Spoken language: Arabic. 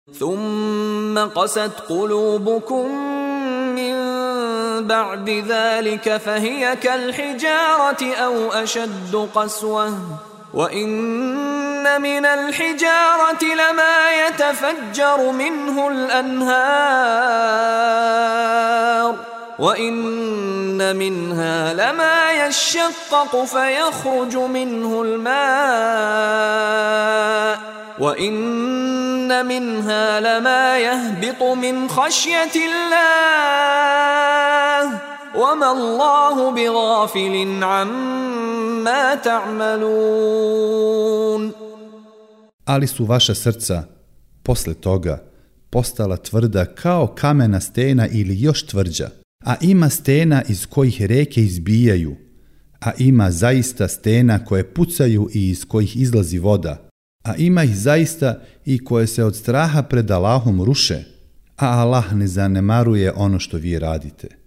ثم قست قلوبكم من بعد ذلك فهي كالحجارة أو أشد قسوة وإن من الحجارة لما يتفجر منه الأنهار وإن منها لما يشقق فيخرج منه الماء وإن منها لما يهبط من خشية الله وما الله بغافل عما تعملون. Ali su vaša srca posle toga postala tvrda kao kamena stena ili još tvrđa, a ima stena iz kojih reke izbijaju, a ima zaista stena koje pucaju i iz kojih izlazi voda, a ima ih zaista i koje se od straha pred Allahom ruše, a Allah ne zanemaruje ono što vi radite.